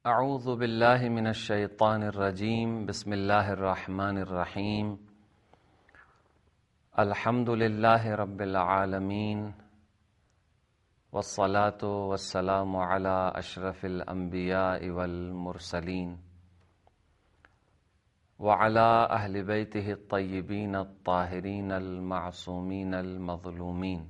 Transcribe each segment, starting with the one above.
اعوذ باللہ من الشیطان الرجیم بسم اللہ الرحمن الرحیم الحمد للہ رب العالمین والصلاة والسلام علی اشرف الانبیاء والمرسلین وعلی اہل بیتہ الطیبین الطاہرین المعصومین المظلومین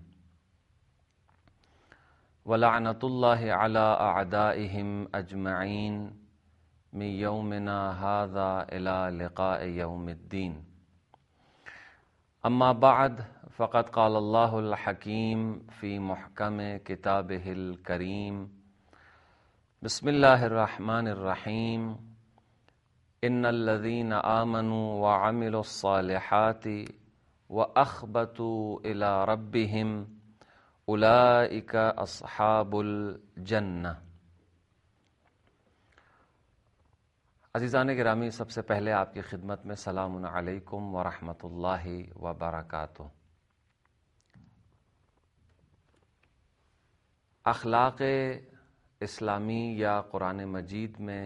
وَلَعْنَةُ اللَّهِ عَلَىٰ أَعْدَائِهِمْ أَجْمَعِينَ مِنْ يَوْمِنَا هَذَا إِلَىٰ لِقَاءِ يَوْمِ الدِّينِ أَمَّا بَعْدُ فَقَدْ قَالَ اللَّهُ الْحَكِيمُ فِي مُحْكَمِ كِتَابِهِ الْكَرِيمِ بسم الله الرحمن الرحيم إِنَّ الَّذِينَ آمَنُوا وَعَمِلُوا الصَّالِحَاتِ وَأَخْبَتُوا إِلَىٰ رَبِّهِمْ اولئک اصحاب الجنہ۔ عزیزان گرامی، سب سے پہلے آپ کی خدمت میں سلام علیکم ورحمۃ اللہ وبرکاتہ۔ اخلاق اسلامی یا قرآن مجید میں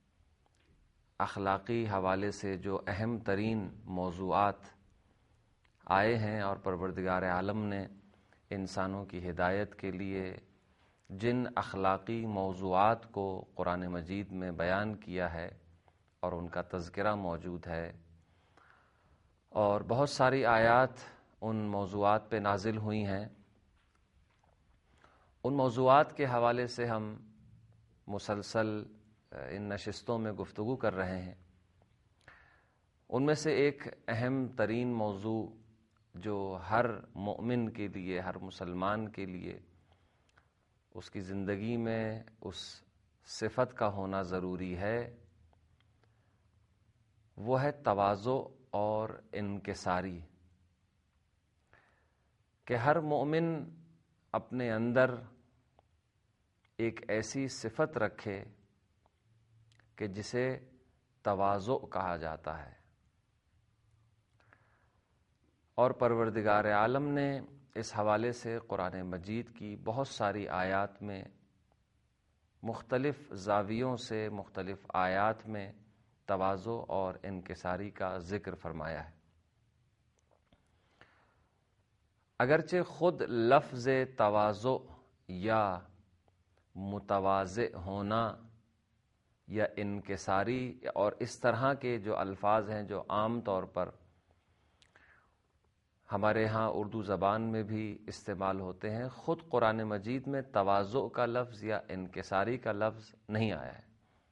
اخلاقی حوالے سے جو اہم ترین موضوعات آئے ہیں اور پروردگار عالم نے انسانوں کی ہدایت کے لیے جن اخلاقی موضوعات کو قرآن مجید میں بیان کیا ہے اور ان کا تذکرہ موجود ہے، اور بہت ساری آیات ان موضوعات پہ نازل ہوئی ہیں، ان موضوعات کے حوالے سے ہم مسلسل ان نشستوں میں گفتگو کر رہے ہیں۔ ان میں سے ایک اہم ترین موضوع جو ہر مومن کے لیے، ہر مسلمان کے لیے اس کی زندگی میں اس صفت کا ہونا ضروری ہے، وہ ہے تواضع اور انکساری، کہ ہر مومن اپنے اندر ایک ایسی صفت رکھے کہ جسے تواضع کہا جاتا ہے۔ اور پروردگار عالم نے اس حوالے سے قرآن مجید کی بہت ساری آیات میں مختلف زاویوں سے، مختلف آیات میں تواضع اور انکساری کا ذکر فرمایا ہے۔ اگرچہ خود لفظ تواضع یا متواضع ہونا یا انکساری اور اس طرح کے جو الفاظ ہیں جو عام طور پر ہمارے ہاں اردو زبان میں بھی استعمال ہوتے ہیں، خود قرآن مجید میں تواضع کا لفظ یا انکساری کا لفظ نہیں آیا ہے،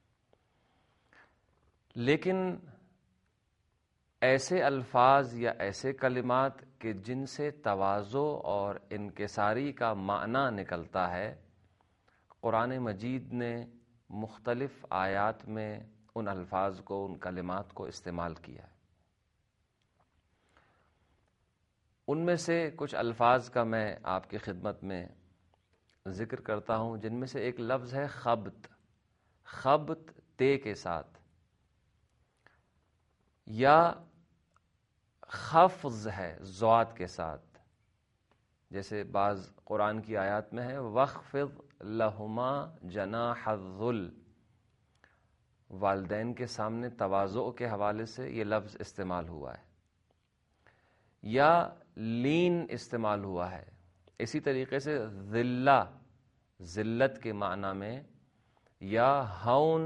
لیکن ایسے الفاظ یا ایسے کلمات کہ جن سے تواضع اور انکساری کا معنی نکلتا ہے، قرآن مجید نے مختلف آیات میں ان الفاظ کو، ان کلمات کو استعمال کیا ہے۔ ان میں سے کچھ الفاظ کا میں آپ کی خدمت میں ذکر کرتا ہوں، جن میں سے ایک لفظ ہے خبط۔ خبط تے کے ساتھ، یا خفض ہے ضاد کے ساتھ، جیسے بعض قرآن کی آیات میں ہے وَاخْفِضْ لَهُمَا جَنَاحَ الذُّلِّ، والدین کے سامنے تواضع کے حوالے سے یہ لفظ استعمال ہوا ہے، یا لین استعمال ہوا ہے۔ اسی طریقے سے ذلہ، ذلت کے معنی میں، یا ہون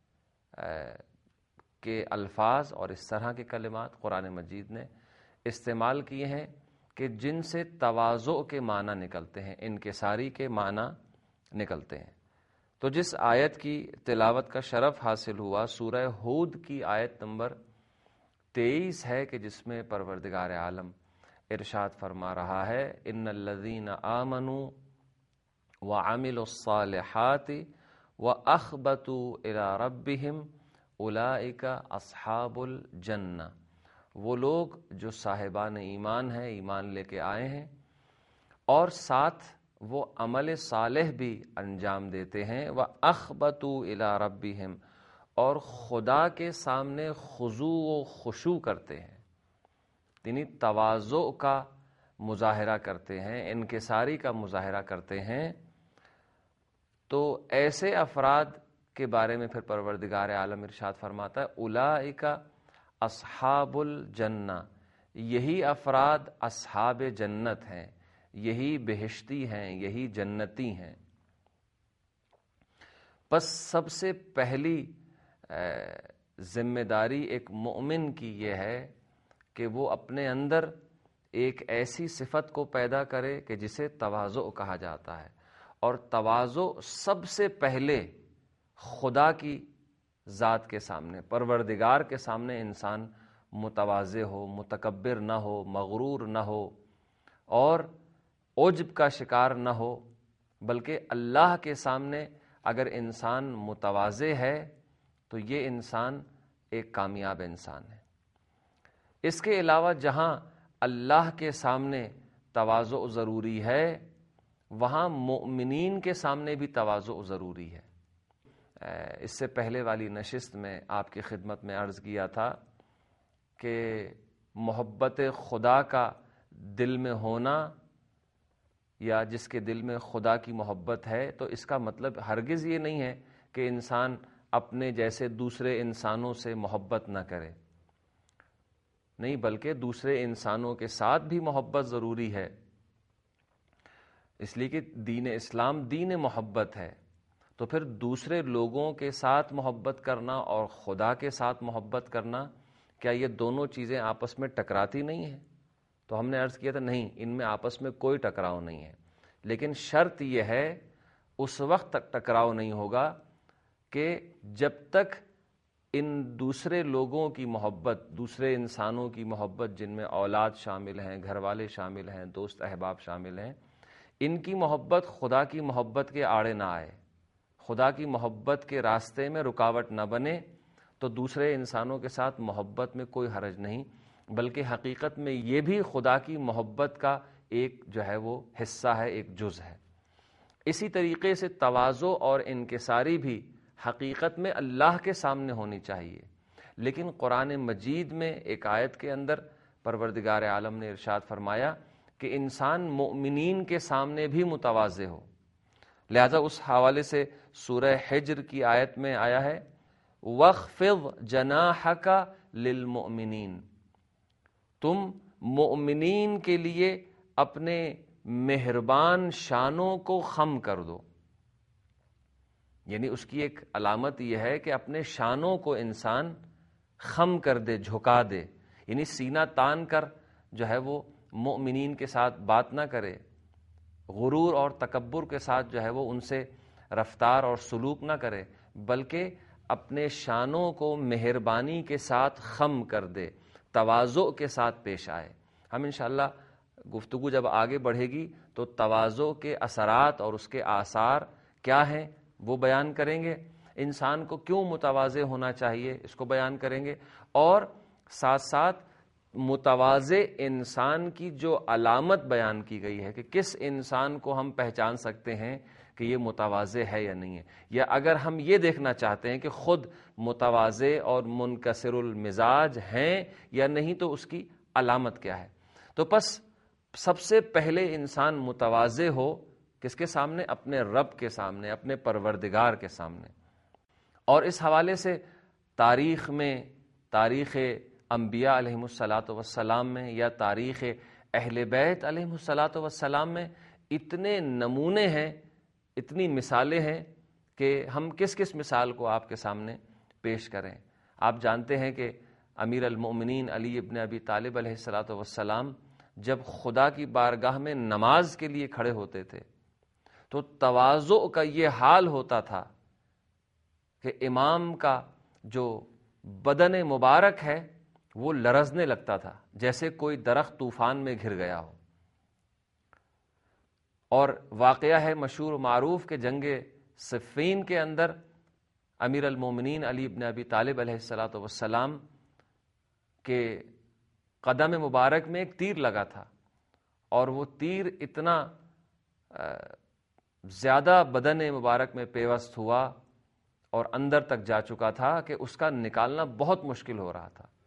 کے الفاظ اور اس طرح کے کلمات قرآن مجید نے استعمال کیے ہیں کہ جن سے تواضع کے معنی نکلتے ہیں، انکساری کے معنی نکلتے ہیں۔ تو جس آیت کی تلاوت کا شرف حاصل ہوا، سورہ ہود کی آیت نمبر 23 ہے، کہ جس میں پروردگار عالم ارشاد فرما رہا ہے ان الذین آمنوا وعملوا الصالحات واخبتوا الی ربہم اولئک اصحاب الجنہ، وہ لوگ جو صاحبان ایمان ہیں، ایمان لے کے آئے ہیں اور ساتھ وہ عمل صالح بھی انجام دیتے ہیں، واخبتوا الی ربہم، اور خدا کے سامنے خضوع و خشوع کرتے ہیں، یعنی تواضع کا مظاہرہ کرتے ہیں، انکساری کا مظاہرہ کرتے ہیں، تو ایسے افراد کے بارے میں پھر پروردگار عالم ارشاد فرماتا ہے اولئک اصحاب الجنہ، یہی افراد اصحاب جنت ہیں، یہی بہشتی ہیں، یہی جنتی ہیں۔ پس سب سے پہلی ذمہ داری ایک مومن کی یہ ہے کہ وہ اپنے اندر ایک ایسی صفت کو پیدا کرے کہ جسے تواضع کہا جاتا ہے، اور تواضع سب سے پہلے خدا کی ذات کے سامنے، پروردگار کے سامنے انسان متواضع ہو، متکبر نہ ہو، مغرور نہ ہو اور عجب کا شکار نہ ہو، بلکہ اللہ کے سامنے اگر انسان متواضع ہے تو یہ انسان ایک کامیاب انسان ہے۔ اس کے علاوہ جہاں اللہ کے سامنے تواضع ضروری ہے، وہاں مومنین کے سامنے بھی تواضع ضروری ہے۔ اس سے پہلے والی نشست میں آپ کی خدمت میں عرض کیا تھا کہ محبت خدا کا دل میں ہونا، یا جس کے دل میں خدا کی محبت ہے، تو اس کا مطلب ہرگز یہ نہیں ہے کہ انسان اپنے جیسے دوسرے انسانوں سے محبت نہ کرے، نہیں، بلکہ دوسرے انسانوں کے ساتھ بھی محبت ضروری ہے، اس لیے کہ دین اسلام دین محبت ہے۔ تو پھر دوسرے لوگوں کے ساتھ محبت کرنا اور خدا کے ساتھ محبت کرنا، کیا یہ دونوں چیزیں آپس میں ٹکراتی نہیں ہیں؟ تو ہم نے عرض کیا تھا نہیں، ان میں آپس میں کوئی ٹکراؤ نہیں ہے، لیکن شرط یہ ہے اس وقت تک ٹکراؤ نہیں ہوگا کہ جب تک ان دوسرے لوگوں کی محبت، دوسرے انسانوں کی محبت جن میں اولاد شامل ہیں، گھر والے شامل ہیں، دوست احباب شامل ہیں، ان کی محبت خدا کی محبت کے آڑے نہ آئے، خدا کی محبت کے راستے میں رکاوٹ نہ بنے، تو دوسرے انسانوں کے ساتھ محبت میں کوئی حرج نہیں، بلکہ حقیقت میں یہ بھی خدا کی محبت کا ایک جو ہے وہ حصہ ہے، ایک جز ہے۔ اسی طریقے سے تواضع اور انکساری بھی حقیقت میں اللہ کے سامنے ہونی چاہیے، لیکن قرآن مجید میں ایک آیت کے اندر پروردگار عالم نے ارشاد فرمایا کہ انسان مومنین کے سامنے بھی متواضع ہو، لہذا اس حوالے سے سورہ حجر کی آیت میں آیا ہے وَاخْفِضْ جَنَاحَكَ لِلْمُؤْمِنِينَ، تم مومنین کے لیے اپنے مہربان شانوں کو خم کر دو، یعنی اس کی ایک علامت یہ ہے کہ اپنے شانوں کو انسان خم کر دے، جھکا دے، یعنی سینہ تان کر جو ہے وہ مومنین کے ساتھ بات نہ کرے، غرور اور تکبر کے ساتھ جو ہے وہ ان سے رفتار اور سلوک نہ کرے، بلکہ اپنے شانوں کو مہربانی کے ساتھ خم کر دے، تواضع کے ساتھ پیش آئے۔ ہم انشاءاللہ گفتگو جب آگے بڑھے گی تو تواضع کے اثرات اور اس کے آثار کیا ہیں وہ بیان کریں گے، انسان کو کیوں متواضع ہونا چاہیے اس کو بیان کریں گے، اور ساتھ ساتھ متواضع انسان کی جو علامت بیان کی گئی ہے کہ کس انسان کو ہم پہچان سکتے ہیں کہ یہ متواضع ہے یا نہیں ہے، یا اگر ہم یہ دیکھنا چاہتے ہیں کہ خود متواضع اور منکسر المزاج ہیں یا نہیں تو اس کی علامت کیا ہے، تو پس سب سے پہلے انسان متواضع ہو کس کے سامنے؟ اپنے رب کے سامنے، اپنے پروردگار کے سامنے۔ اور اس حوالے سے تاریخ میں، تاریخ انبیاء علیہم الصلاۃ والسلام میں یا تاریخ اہل بیت علیہم الصلاۃ والسلام میں اتنے نمونے ہیں، اتنی مثالیں ہیں کہ ہم کس کس مثال کو آپ کے سامنے پیش کریں۔ آپ جانتے ہیں کہ امیر المؤمنین علی ابن ابی طالب علیہ الصلاۃ والسلام جب خدا کی بارگاہ میں نماز کے لیے کھڑے ہوتے تھے تو تواضع کا یہ حال ہوتا تھا کہ امام کا جو بدن مبارک ہے وہ لرزنے لگتا تھا، جیسے کوئی درخت طوفان میں گھر گیا ہو۔ اور واقعہ ہے مشہور و معروف کہ جنگ صفین کے اندر امیر المومنین علی ابن ابی طالب علیہ الصلاۃ والسلام کے قدم مبارک میں ایک تیر لگا تھا، اور وہ تیر اتنا زیادہ بدن مبارک میں پیوست ہوا اور اندر تک جا چکا تھا کہ اس کا نکالنا بہت مشکل ہو رہا تھا۔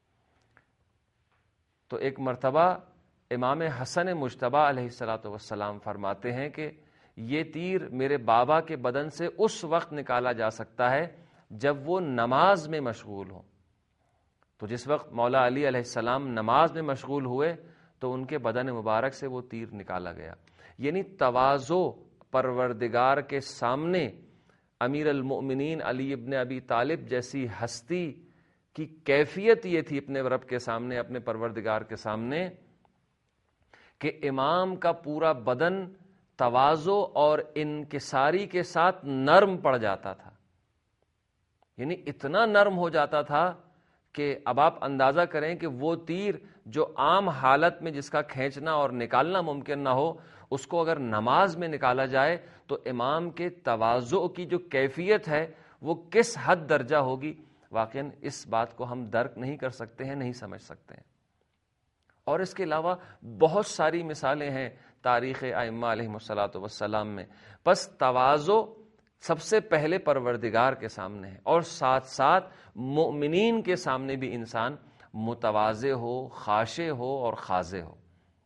تو ایک مرتبہ امام حسن مجتبی علیہ الصلاۃ والسلام فرماتے ہیں کہ یہ تیر میرے بابا کے بدن سے اس وقت نکالا جا سکتا ہے جب وہ نماز میں مشغول ہو. تو جس وقت مولا علی علیہ السلام نماز میں مشغول ہوئے تو ان کے بدن مبارک سے وہ تیر نکالا گیا. یعنی تواضع پروردگار کے سامنے امیر المؤمنین علی ابن ابی طالب جیسی ہستی کی کیفیت یہ تھی اپنے رب کے سامنے، اپنے پروردگار کے سامنے، کہ امام کا پورا بدن تواضع اور انکساری کے ساتھ نرم پڑ جاتا تھا. یعنی اتنا نرم ہو جاتا تھا کہ اب آپ اندازہ کریں کہ وہ تیر جو عام حالت میں جس کا کھینچنا اور نکالنا ممکن نہ ہو، اس کو اگر نماز میں نکالا جائے تو امام کے تواضع کی جو کیفیت ہے وہ کس حد درجہ ہوگی. واقعاً اس بات کو ہم درک نہیں کر سکتے ہیں، نہیں سمجھ سکتے ہیں. اور اس کے علاوہ بہت ساری مثالیں ہیں تاریخ ائمہ علیہم الصلاۃ والسلام میں. بس تواضع سب سے پہلے پروردگار کے سامنے ہے، اور ساتھ ساتھ مؤمنین کے سامنے بھی انسان متواضع ہو، خاشع ہو اور خاضع ہو.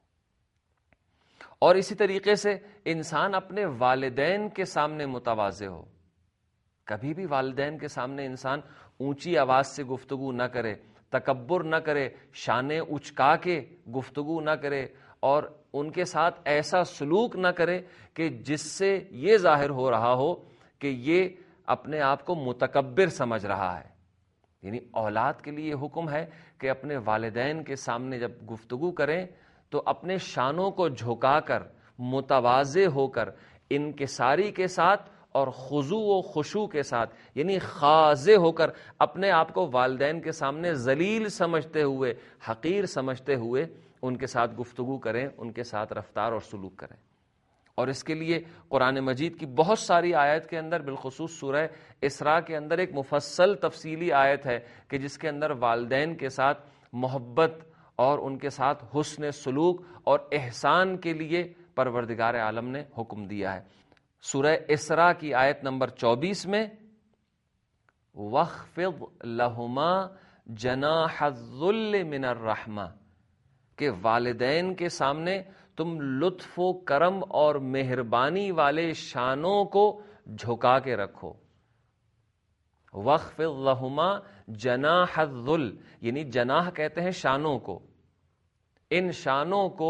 اور اسی طریقے سے انسان اپنے والدین کے سامنے متواضع ہو. کبھی بھی والدین کے سامنے انسان اونچی آواز سے گفتگو نہ کرے، تکبر نہ کرے، شانیں اچکا کے گفتگو نہ کرے، اور ان کے ساتھ ایسا سلوک نہ کرے کہ جس سے یہ ظاہر ہو رہا ہو کہ یہ اپنے آپ کو متکبر سمجھ رہا ہے. یعنی اولاد کے لیے یہ حکم ہے کہ اپنے والدین کے سامنے جب گفتگو کریں تو اپنے شانوں کو جھکا کر، متواضع ہو کر، انکساری کے ساتھ اور خضوع و خشوع کے ساتھ، یعنی خاضع ہو کر، اپنے آپ کو والدین کے سامنے ذلیل سمجھتے ہوئے، حقیر سمجھتے ہوئے ان کے ساتھ گفتگو کریں، ان کے ساتھ رفتار اور سلوک کریں. اور اس کے لیے قرآن مجید کی بہت ساری آیت کے اندر، بالخصوص سورہ اسراء کے اندر ایک مفصل تفصیلی آیت ہے کہ جس کے اندر والدین کے ساتھ محبت اور ان کے ساتھ حسن سلوک اور احسان کے لیے پروردگار عالم نے حکم دیا ہے. سورہ اسراء کی آیت نمبر 24 میں وَاخْفِضْ لَهُمَا جَنَاحَ الذُّلِّ مِنَ الرَّحْمَةِ، کہ والدین کے سامنے تم لطف و کرم اور مہربانی والے شانوں کو جھکا کے رکھو. وَاخْفِضْ لَهُمَا جَنَاحَ الذُّلِّ، یعنی جناح کہتے ہیں شانوں کو. ان شانوں کو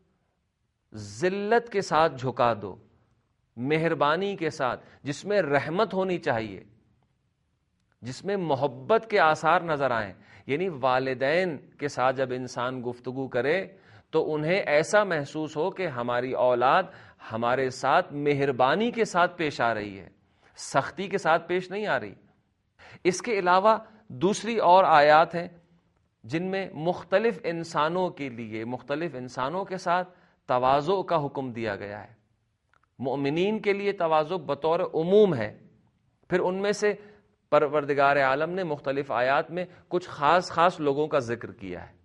ذلت کے ساتھ جھکا دو، مہربانی کے ساتھ، جس میں رحمت ہونی چاہیے، جس میں محبت کے آثار نظر آئیں. یعنی والدین کے ساتھ جب انسان گفتگو کرے تو انہیں ایسا محسوس ہو کہ ہماری اولاد ہمارے ساتھ مہربانی کے ساتھ پیش آ رہی ہے، سختی کے ساتھ پیش نہیں آ رہی. اس کے علاوہ دوسری اور آیات ہیں جن میں مختلف انسانوں کے لیے، مختلف انسانوں کے ساتھ تواضع کا حکم دیا گیا ہے. مؤمنین کے لیے تواضع بطور عموم ہے، پھر ان میں سے پروردگار عالم نے مختلف آیات میں کچھ خاص خاص لوگوں کا ذکر کیا ہے.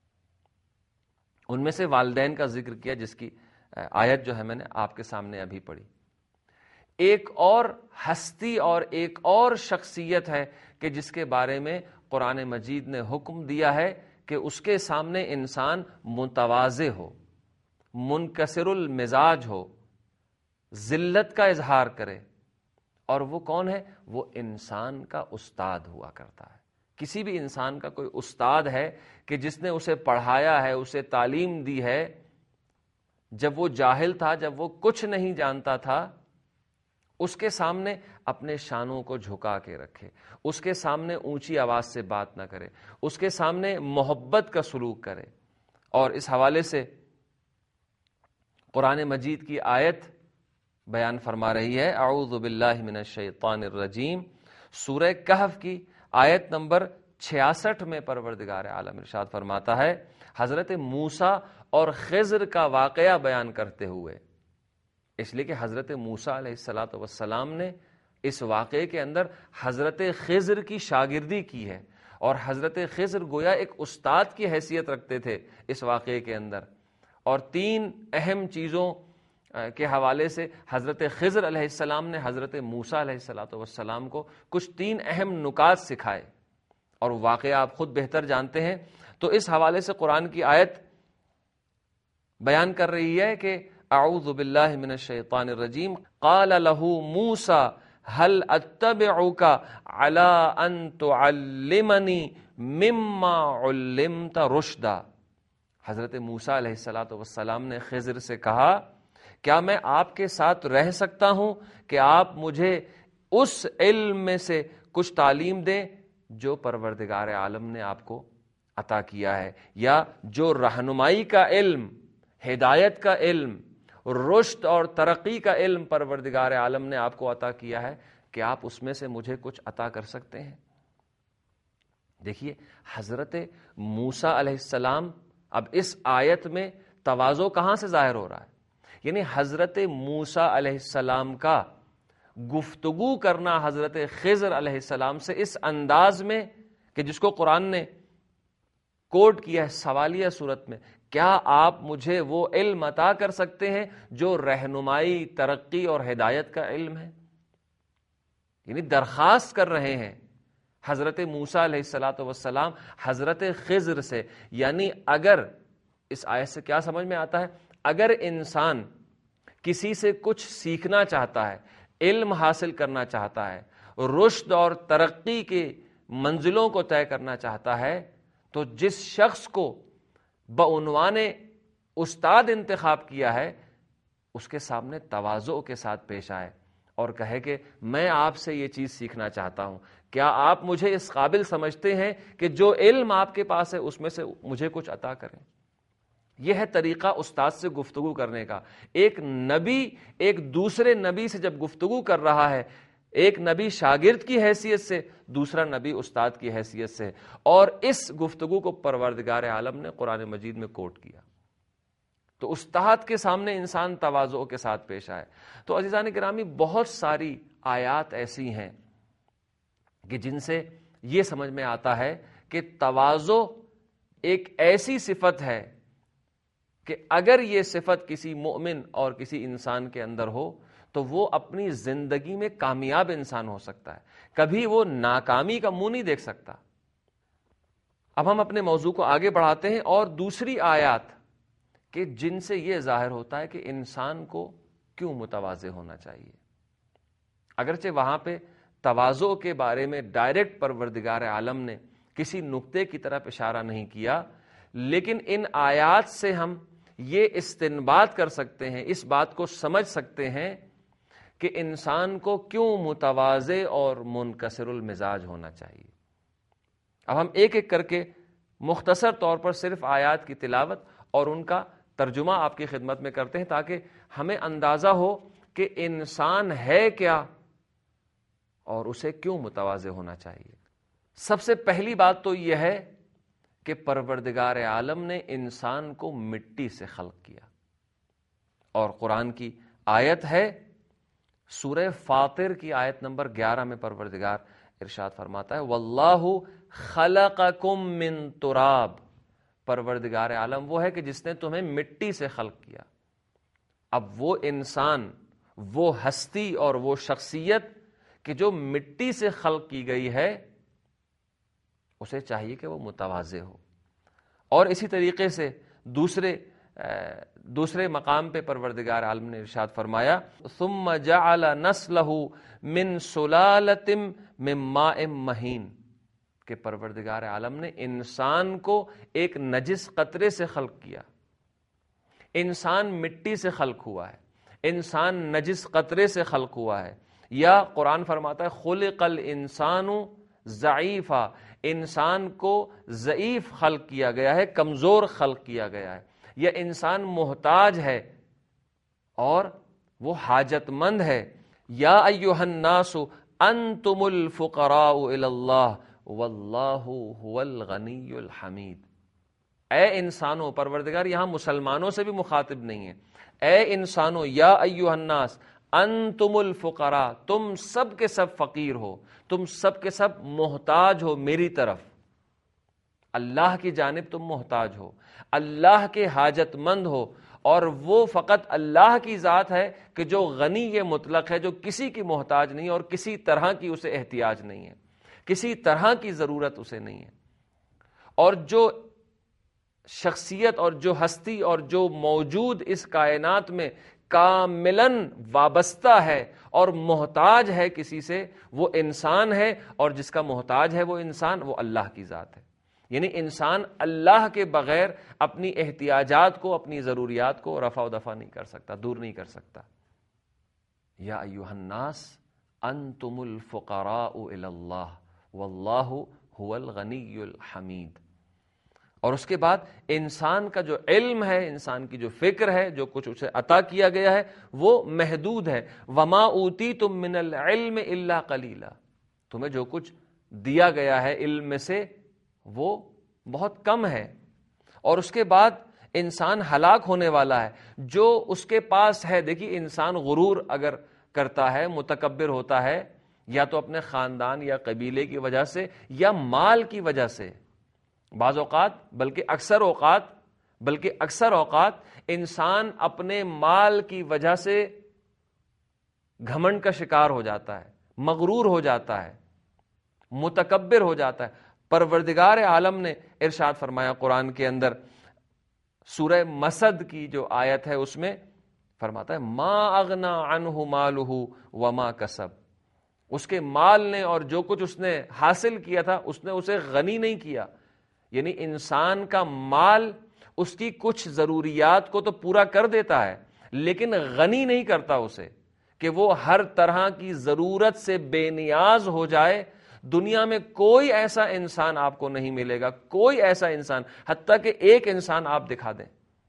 ان میں سے والدین کا ذکر کیا، جس کی آیت جو ہے میں نے آپ کے سامنے ابھی پڑھی. ایک اور ہستی اور ایک اور شخصیت ہے کہ جس کے بارے میں قرآن مجید نے حکم دیا ہے کہ اس کے سامنے انسان متواضع ہو، منکسر المزاج ہو، ذلت کا اظہار کرے. اور وہ کون ہے؟ وہ انسان کا استاد ہوا کرتا ہے. کسی بھی انسان کا کوئی استاد ہے کہ جس نے اسے پڑھایا ہے، اسے تعلیم دی ہے. جب وہ جاہل تھا، جب وہ کچھ نہیں جانتا تھا، اس کے سامنے اپنے شانوں کو جھکا کے رکھے، اس کے سامنے اونچی آواز سے بات نہ کرے، اس کے سامنے محبت کا سلوک کرے. اور اس حوالے سے قرآن مجید کی آیت بیان فرما رہی ہے، اعوذ باللہ من الشیطان الرجیم، سورہ کہف کی آیت نمبر 66 میں پروردگار عالم ارشاد فرماتا ہے، حضرت موسیٰ اور خضر کا واقعہ بیان کرتے ہوئے، اس لیے کہ حضرت موسیٰ علیہ السلام نے اس واقعے کے اندر حضرت خضر کی شاگردی کی ہے، اور حضرت خضر گویا ایک استاد کی حیثیت رکھتے تھے اس واقعے کے اندر. اور 3 اہم چیزوں کے حوالے سے حضرت خضر علیہ السلام نے حضرت موسیٰ علیہ السلام کو کچھ 3 اہم نکات سکھائے، اور واقعہ آپ خود بہتر جانتے ہیں. تو اس حوالے سے قرآن کی آیت بیان کر رہی ہے کہ اعوذ باللہ من الشیطان الرجیم قال له موسیٰ هل اتبعک علی ان تعلمنی مما علمت رشدا. حضرت موسیٰ علیہ السلام نے خضر سے کہا کیا میں آپ کے ساتھ رہ سکتا ہوں کہ آپ مجھے اس علم میں سے کچھ تعلیم دیں جو پروردگار عالم نے آپ کو عطا کیا ہے، یا جو رہنمائی کا علم، ہدایت کا علم، رشد اور ترقی کا علم پروردگار عالم نے آپ کو عطا کیا ہے، کہ آپ اس میں سے مجھے کچھ عطا کر سکتے ہیں. دیکھیے حضرت موسیٰ علیہ السلام، اب اس آیت میں تواضع کہاں سے ظاہر ہو رہا ہے؟ یعنی حضرت موسیٰ علیہ السلام کا گفتگو کرنا حضرت خضر علیہ السلام سے اس انداز میں کہ جس کو قرآن نے کوٹ کیا ہے سوالیہ صورت میں، کیا آپ مجھے وہ علم عطا کر سکتے ہیں جو رہنمائی، ترقی اور ہدایت کا علم ہے؟ یعنی درخواست کر رہے ہیں حضرت موسیٰ علیہ السلام حضرت خضر سے. یعنی اگر اس آیت سے کیا سمجھ میں آتا ہے؟ اگر انسان کسی سے کچھ سیکھنا چاہتا ہے، علم حاصل کرنا چاہتا ہے، رشد اور ترقی کے منزلوں کو طے کرنا چاہتا ہے، تو جس شخص کو بعنوان استاد انتخاب کیا ہے اس کے سامنے تواضع کے ساتھ پیش آئے اور کہے کہ میں آپ سے یہ چیز سیکھنا چاہتا ہوں، کیا آپ مجھے اس قابل سمجھتے ہیں کہ جو علم آپ کے پاس ہے اس میں سے مجھے کچھ عطا کریں؟ یہ ہے طریقہ استاد سے گفتگو کرنے کا. ایک نبی ایک دوسرے نبی سے جب گفتگو کر رہا ہے، ایک نبی شاگرد کی حیثیت سے، دوسرا نبی استاد کی حیثیت سے، اور اس گفتگو کو پروردگار عالم نے قرآن مجید میں کوٹ کیا. تو استاد کے سامنے انسان تواضع کے ساتھ پیش آئے. تو عزیزان گرامی، بہت ساری آیات ایسی ہیں کہ جن سے یہ سمجھ میں آتا ہے کہ تواضع ایک ایسی صفت ہے کہ اگر یہ صفت کسی مومن اور کسی انسان کے اندر ہو تو وہ اپنی زندگی میں کامیاب انسان ہو سکتا ہے، کبھی وہ ناکامی کا منہ نہیں دیکھ سکتا. اب ہم اپنے موضوع کو آگے بڑھاتے ہیں، اور دوسری آیات کہ جن سے یہ ظاہر ہوتا ہے کہ انسان کو کیوں متواضع ہونا چاہیے. اگرچہ وہاں پہ تواضع کے بارے میں ڈائریکٹ پروردگار عالم نے کسی نقطے کی طرف اشارہ نہیں کیا، لیکن ان آیات سے ہم یہ استنباط کر سکتے ہیں، اس بات کو سمجھ سکتے ہیں کہ انسان کو کیوں متواضع اور منکسر المزاج ہونا چاہیے. اب ہم ایک ایک کر کے مختصر طور پر صرف آیات کی تلاوت اور ان کا ترجمہ آپ کی خدمت میں کرتے ہیں تاکہ ہمیں اندازہ ہو کہ انسان ہے کیا اور اسے کیوں متواضع ہونا چاہیے. سب سے پہلی بات تو یہ ہے کہ پروردگار عالم نے انسان کو مٹی سے خلق کیا، اور قرآن کی آیت ہے سورہ فاطر کی آیت نمبر 11 میں پروردگار ارشاد فرماتا ہے واللہ خلقکم من تراب. پروردگار عالم وہ ہے کہ جس نے تمہیں مٹی سے خلق کیا. اب وہ انسان، وہ ہستی اور وہ شخصیت کہ جو مٹی سے خلق کی گئی ہے، اسے چاہیے کہ وہ متواضع ہو. اور اسی طریقے سے دوسرے مقام پہ پروردگار عالم نے ارشاد فرمایا ثم جعل نسلہ من سلالۃ من ماء مہین، کہ پروردگار عالم نے انسان کو ایک نجس قطرے سے خلق کیا. انسان مٹی سے خلق ہوا ہے، انسان نجس قطرے سے خلق ہوا ہے. یا قرآن فرماتا ہے خلق الانسان ضعیفا، انسان کو ضعیف خلق کیا گیا ہے، کمزور خلق کیا گیا ہے. یا انسان محتاج ہے اور وہ حاجت مند ہے. یا ایھا الناس انتم الفقراء الی اللہ واللہ هو الغنی الحمید. اے انسانوں، پروردگار یہاں مسلمانوں سے بھی مخاطب نہیں ہے. اے انسانوں، یا ایھا الناس انتم الفقراء، تم سب کے سب فقیر ہو، تم سب کے سب محتاج ہو میری طرف. اللہ کی جانب تم محتاج ہو، اللہ کے حاجت مند ہو، اور وہ فقط اللہ کی ذات ہے کہ جو غنی یہ مطلق ہے، جو کسی کی محتاج نہیں اور کسی طرح کی اسے احتیاج نہیں ہے، کسی طرح کی ضرورت اسے نہیں ہے. اور جو شخصیت اور جو ہستی اور جو موجود اس کائنات میں کاملاً وابستہ ہے اور محتاج ہے کسی سے، وہ انسان ہے، اور جس کا محتاج ہے وہ انسان، وہ اللہ کی ذات ہے۔ یعنی انسان اللہ کے بغیر اپنی احتیاجات کو، اپنی ضروریات کو رفع و دفع نہیں کر سکتا، دور نہیں کر سکتا۔ یا ایھا الناس انتم الفقراء الی اللہ واللہ هو الغنی الحمید۔ اور اس کے بعد انسان کا جو علم ہے، انسان کی جو فکر ہے، جو کچھ اسے عطا کیا گیا ہے وہ محدود ہے۔ وما اوتیتم من العلم الا قلیلا، تمہیں جو کچھ دیا گیا ہے علم میں سے وہ بہت کم ہے۔ اور اس کے بعد انسان ہلاک ہونے والا ہے۔ جو اس کے پاس ہے، دیکھیے انسان غرور اگر کرتا ہے، متکبر ہوتا ہے، یا تو اپنے خاندان یا قبیلے کی وجہ سے یا مال کی وجہ سے، بعض اوقات بلکہ اکثر اوقات انسان اپنے مال کی وجہ سے گھمنڈ کا شکار ہو جاتا ہے، مغرور ہو جاتا ہے، متکبر ہو جاتا ہے۔ پروردگار عالم نے ارشاد فرمایا قرآن کے اندر، سورہ مسد کی جو آیت ہے اس میں فرماتا ہے ما اغنا عنہ مالہ وما کسب، اس کے مال نے اور جو کچھ اس نے حاصل کیا تھا اس نے اسے غنی نہیں کیا۔ یعنی انسان کا مال اس کی کچھ ضروریات کو تو پورا کر دیتا ہے، لیکن غنی نہیں کرتا اسے کہ وہ ہر طرح کی ضرورت سے بے نیاز ہو جائے۔ دنیا میں کوئی ایسا انسان آپ کو نہیں ملے گا، کوئی ایسا انسان، حتیٰ کہ ایک انسان آپ دکھا دیں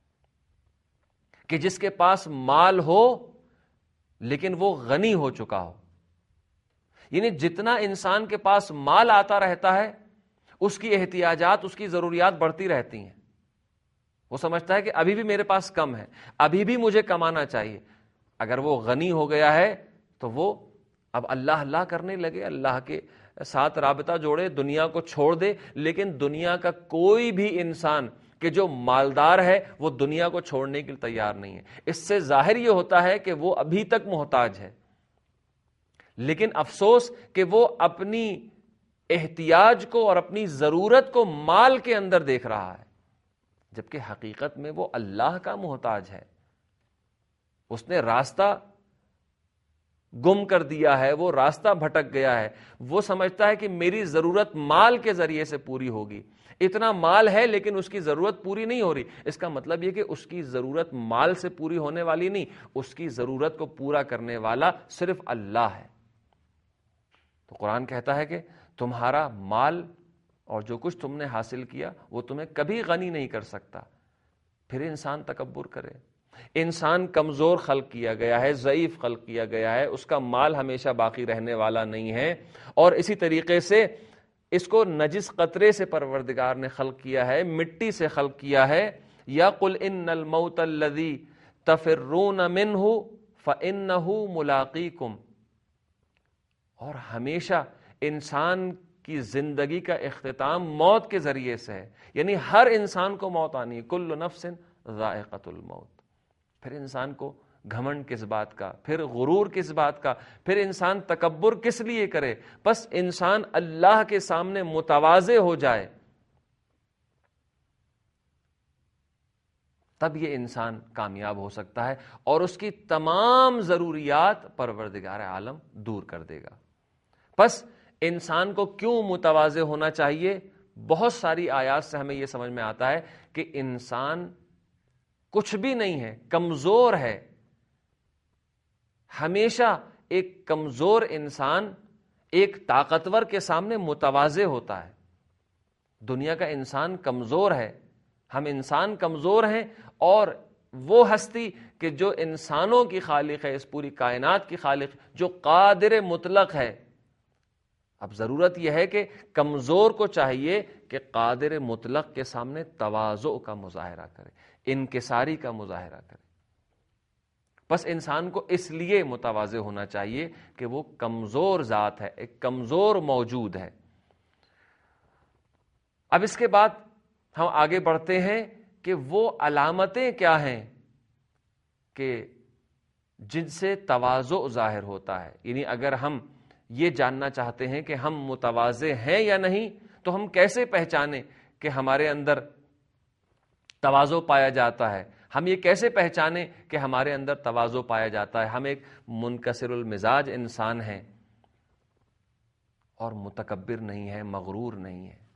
کہ جس کے پاس مال ہو لیکن وہ غنی ہو چکا ہو۔ یعنی جتنا انسان کے پاس مال آتا رہتا ہے اس کی احتیاجات، اس کی ضروریات بڑھتی رہتی ہیں۔ وہ سمجھتا ہے کہ ابھی بھی میرے پاس کم ہے، ابھی بھی مجھے کمانا چاہیے۔ اگر وہ غنی ہو گیا ہے تو وہ اب اللہ اللہ کرنے لگے، اللہ کے ساتھ رابطہ جوڑے، دنیا کو چھوڑ دے۔ لیکن دنیا کا کوئی بھی انسان کہ جو مالدار ہے وہ دنیا کو چھوڑنے کے لیے تیار نہیں ہے۔ اس سے ظاہر یہ ہوتا ہے کہ وہ ابھی تک محتاج ہے، لیکن افسوس کہ وہ اپنی احتیاج کو اور اپنی ضرورت کو مال کے اندر دیکھ رہا ہے، جبکہ حقیقت میں وہ اللہ کا محتاج ہے۔ اس نے راستہ گم کر دیا ہے، وہ راستہ بھٹک گیا ہے۔ وہ سمجھتا ہے کہ میری ضرورت مال کے ذریعے سے پوری ہوگی، اتنا مال ہے لیکن اس کی ضرورت پوری نہیں ہو رہی۔ اس کا مطلب یہ کہ اس کی ضرورت مال سے پوری ہونے والی نہیں، اس کی ضرورت کو پورا کرنے والا صرف اللہ ہے۔ تو قرآن کہتا ہے کہ تمہارا مال اور جو کچھ تم نے حاصل کیا وہ تمہیں کبھی غنی نہیں کر سکتا۔ پھر انسان تکبر کرے۔ انسان کمزور خلق کیا گیا ہے، ضعیف خلق کیا گیا ہے، اس کا مال ہمیشہ باقی رہنے والا نہیں ہے۔ اور اسی طریقے سے اس کو نجس قطرے سے پروردگار نے خلق کیا ہے، مٹی سے خلق کیا ہے۔ یا قل ان الموت الذی تفرون منہ فانہ ملاقیکم، اور ہمیشہ انسان کی زندگی کا اختتام موت کے ذریعے سے ہے، یعنی ہر انسان کو موت آنی ہے، کل نفس ذائقۃ الموت۔ پھر انسان کو گھمنڈ کس بات کا، پھر غرور کس بات کا، پھر انسان تکبر کس لیے کرے؟ بس انسان اللہ کے سامنے متواضع ہو جائے، تب یہ انسان کامیاب ہو سکتا ہے اور اس کی تمام ضروریات پروردگار عالم دور کر دے گا۔ پس انسان کو کیوں متواضع ہونا چاہیے؟ بہت ساری آیات سے ہمیں یہ سمجھ میں آتا ہے کہ انسان کچھ بھی نہیں ہے، کمزور ہے۔ ہمیشہ ایک کمزور انسان ایک طاقتور کے سامنے متواضع ہوتا ہے۔ دنیا کا انسان کمزور ہے، ہم انسان کمزور ہیں، اور وہ ہستی کہ جو انسانوں کی خالق ہے، اس پوری کائنات کی خالق، جو قادر مطلق ہے۔ اب ضرورت یہ ہے کہ کمزور کو چاہیے کہ قادر مطلق کے سامنے تواضع کا مظاہرہ کرے، انکساری کا مظاہرہ کرے۔ بس انسان کو اس لیے متواضع ہونا چاہیے کہ وہ کمزور ذات ہے، ایک کمزور موجود ہے۔ اب اس کے بعد ہم آگے بڑھتے ہیں کہ وہ علامتیں کیا ہیں کہ جن سے تواضع ظاہر ہوتا ہے۔ یعنی اگر ہم یہ جاننا چاہتے ہیں کہ ہم متواضع ہیں یا نہیں، تو ہم کیسے پہچانیں کہ ہمارے اندر تواضع پایا جاتا ہے۔ ہم یہ کیسے پہچانیں کہ ہمارے اندر تواضع پایا جاتا ہے؟ ہم ایک منکسر المزاج انسان ہیں اور متکبر نہیں ہے، مغرور نہیں ہے۔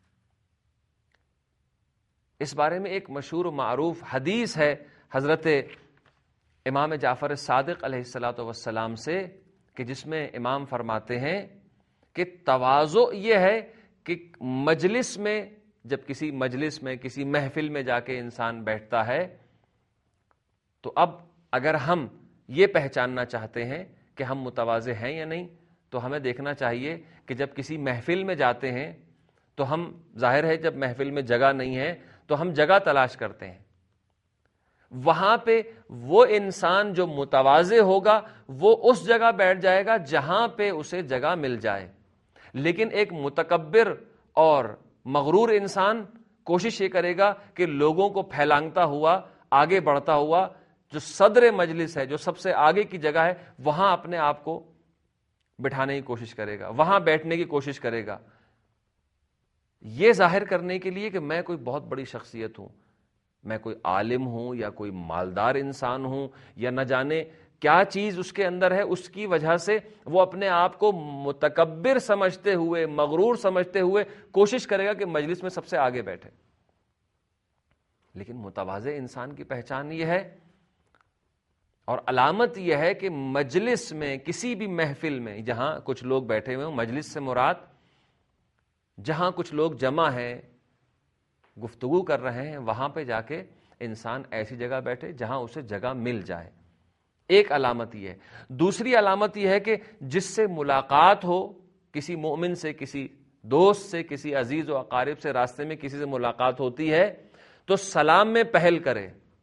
اس بارے میں ایک مشہور و معروف حدیث ہے حضرت امام جعفر صادق علیہ الصلاۃ والسلام سے، کہ جس میں امام فرماتے ہیں کہ تواضع یہ ہے کہ مجلس میں، جب کسی مجلس میں، کسی محفل میں جا کے انسان بیٹھتا ہے، تو اب اگر ہم یہ پہچاننا چاہتے ہیں کہ ہم متواضع ہیں یا نہیں، تو ہمیں دیکھنا چاہیے کہ جب کسی محفل میں جاتے ہیں تو ہم، ظاہر ہے جب محفل میں جگہ نہیں ہے تو ہم جگہ تلاش کرتے ہیں۔ وہاں پہ وہ انسان جو متواضع ہوگا وہ اس جگہ بیٹھ جائے گا جہاں پہ اسے جگہ مل جائے، لیکن ایک متکبر اور مغرور انسان کوشش یہ کرے گا کہ لوگوں کو پھیلانگتا ہوا، آگے بڑھتا ہوا، جو صدر مجلس ہے، جو سب سے آگے کی جگہ ہے، وہاں اپنے آپ کو بٹھانے کی کوشش کرے گا، وہاں بیٹھنے کی کوشش کرے گا، یہ ظاہر کرنے کے لیے کہ میں کوئی بہت بڑی شخصیت ہوں، میں کوئی عالم ہوں یا کوئی مالدار انسان ہوں، یا نہ جانے کیا چیز اس کے اندر ہے، اس کی وجہ سے وہ اپنے آپ کو متکبر سمجھتے ہوئے، مغرور سمجھتے ہوئے کوشش کرے گا کہ مجلس میں سب سے آگے بیٹھے۔ لیکن متواضع انسان کی پہچان یہ ہے اور علامت یہ ہے کہ مجلس میں، کسی بھی محفل میں جہاں کچھ لوگ بیٹھے ہوئے ہوں، مجلس سے مراد جہاں کچھ لوگ جمع ہیں، گفتگو کر رہے ہیں، وہاں پہ جا کے انسان ایسی جگہ بیٹھے جہاں اسے جگہ مل جائے۔ ایک علامت یہ ہے۔ دوسری علامت یہ ہے کہ جس سے ملاقات ہو، کسی مومن سے، کسی دوست سے، کسی عزیز و اقارب سے، راستے میں کسی سے ملاقات ہوتی ہے تو سلام میں پہل کرے۔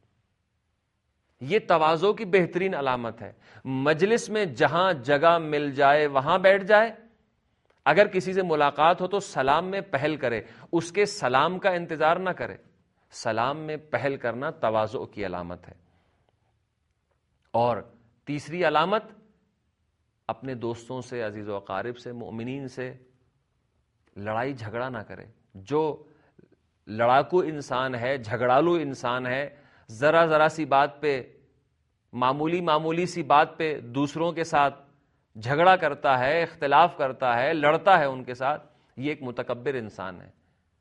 یہ تواضع کی بہترین علامت ہے۔ مجلس میں جہاں جگہ مل جائے وہاں بیٹھ جائے، اگر کسی سے ملاقات ہو تو سلام میں پہل کرے، اس کے سلام کا انتظار نہ کرے۔ سلام میں پہل کرنا تواضع کی علامت ہے۔ اور تیسری علامت، اپنے دوستوں سے، عزیز و اقارب سے، مؤمنین سے لڑائی جھگڑا نہ کرے۔ جو لڑاکو انسان ہے، جھگڑالو انسان ہے، ذرا سی بات پہ، معمولی سی بات پہ دوسروں کے ساتھ جھگڑا کرتا ہے، اختلاف کرتا ہے، لڑتا ہے ان کے ساتھ، یہ ایک متکبر انسان ہے۔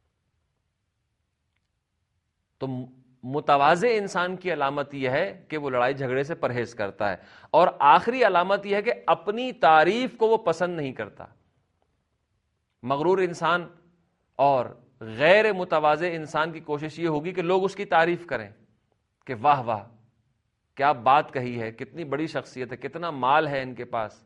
تو متواضع انسان کی علامت یہ ہے کہ وہ لڑائی جھگڑے سے پرہیز کرتا ہے۔ اور آخری علامت یہ ہے کہ اپنی تعریف کو وہ پسند نہیں کرتا۔ مغرور انسان اور غیر متواضع انسان کی کوشش یہ ہوگی کہ لوگ اس کی تعریف کریں کہ واہ واہ، کیا بات کہی ہے، کتنی بڑی شخصیت ہے، کتنا مال ہے ان کے پاس،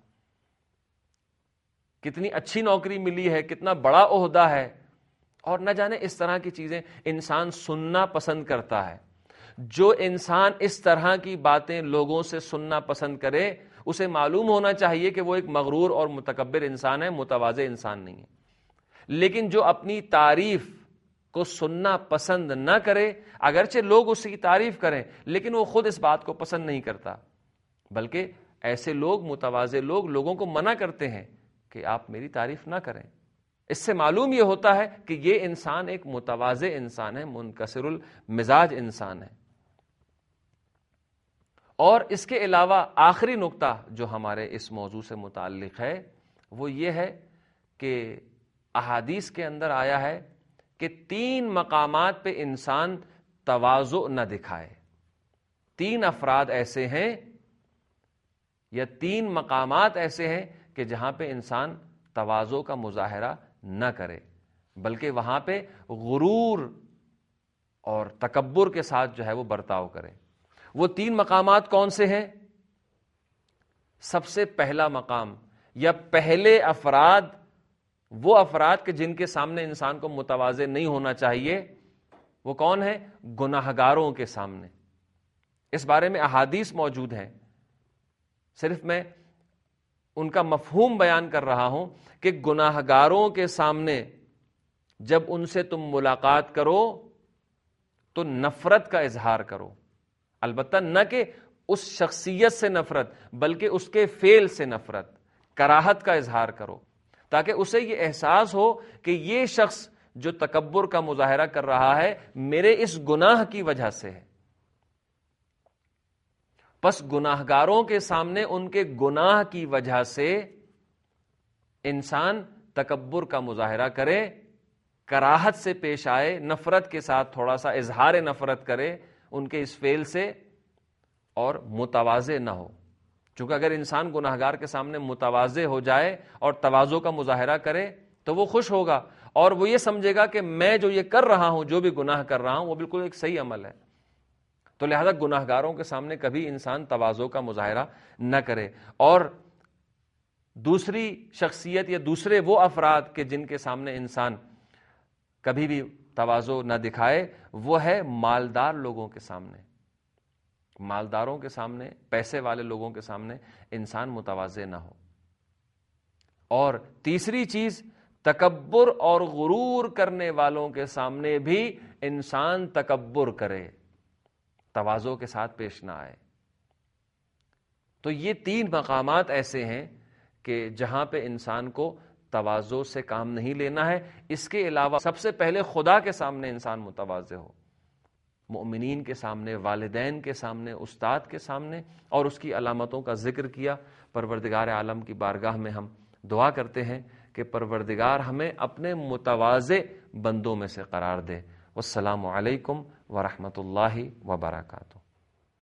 کتنی اچھی نوکری ملی ہے، کتنا بڑا عہدہ ہے، اور نہ جانے اس طرح کی چیزیں انسان سننا پسند کرتا ہے۔ جو انسان اس طرح کی باتیں لوگوں سے سننا پسند کرے، اسے معلوم ہونا چاہیے کہ وہ ایک مغرور اور متکبر انسان ہے، متواضع انسان نہیں ہے۔ لیکن جو اپنی تعریف کو سننا پسند نہ کرے، اگرچہ لوگ اس کی تعریف کریں لیکن وہ خود اس بات کو پسند نہیں کرتا، بلکہ ایسے لوگ، متواضع لوگ، لوگوں کو منع کرتے ہیں کہ آپ میری تعریف نہ کریں۔ اس سے معلوم یہ ہوتا ہے کہ یہ انسان ایک متواضع انسان ہے، منکسر المزاج انسان ہے۔ اور اس کے علاوہ آخری نقطہ جو ہمارے اس موضوع سے متعلق ہے وہ یہ ہے کہ احادیث کے اندر آیا ہے کہ 3 مقامات پہ انسان تواضع نہ دکھائے۔ 3 افراد ایسے ہیں یا 3 مقامات ایسے ہیں کہ جہاں پہ انسان تواضع کا مظاہرہ نہ کرے، بلکہ وہاں پہ غرور اور تکبر کے ساتھ جو ہے وہ برتاؤ کرے۔ وہ 3 مقامات کون سے ہیں؟ سب سے پہلا مقام یا پہلے افراد، وہ افراد کہ جن کے سامنے انسان کو متواضع نہیں ہونا چاہیے، وہ کون ہیں؟ گناہگاروں کے سامنے۔ اس بارے میں احادیث موجود ہیں، صرف میں ان کا مفہوم بیان کر رہا ہوں کہ گناہگاروں کے سامنے جب ان سے تم ملاقات کرو تو نفرت کا اظہار کرو، البتہ نہ کہ اس شخصیت سے نفرت، بلکہ اس کے فعل سے نفرت، کراہت کا اظہار کرو، تاکہ اسے یہ احساس ہو کہ یہ شخص جو تکبر کا مظاہرہ کر رہا ہے میرے اس گناہ کی وجہ سے ہے. پس گناہگاروں کے سامنے ان کے گناہ کی وجہ سے انسان تکبر کا مظاہرہ کرے، کراہت سے پیش آئے، نفرت کے ساتھ تھوڑا سا اظہار نفرت کرے ان کے اس فعل سے، اور متواضع نہ ہو. چونکہ اگر انسان گناہگار کے سامنے متواضع ہو جائے اور تواضع کا مظاہرہ کرے تو وہ خوش ہوگا، اور وہ یہ سمجھے گا کہ میں جو یہ کر رہا ہوں، جو بھی گناہ کر رہا ہوں، وہ بالکل ایک صحیح عمل ہے. تو لہذا گناہگاروں کے سامنے کبھی انسان تواضع کا مظاہرہ نہ کرے. اور دوسری شخصیت یا دوسرے وہ افراد کہ جن کے سامنے انسان کبھی بھی تواضع نہ دکھائے، وہ ہے مالدار لوگوں کے سامنے. مالداروں کے سامنے، پیسے والے لوگوں کے سامنے انسان متواضع نہ ہو. اور تیسری چیز، تکبر اور غرور کرنے والوں کے سامنے بھی انسان تکبر کرے، تواضع کے ساتھ پیش نہ آئے. تو یہ 3 مقامات ایسے ہیں کہ جہاں پہ انسان کو تواضع سے کام نہیں لینا ہے. اس کے علاوہ سب سے پہلے خدا کے سامنے انسان متواضع ہو، مؤمنین کے سامنے، والدین کے سامنے، استاد کے سامنے. اور اس کی علامتوں کا ذکر کیا. پروردگار عالم کی بارگاہ میں ہم دعا کرتے ہیں کہ پروردگار ہمیں اپنے متواضع بندوں میں سے قرار دے. والسلام علیکم ورحمۃ اللہ وبرکاتہ.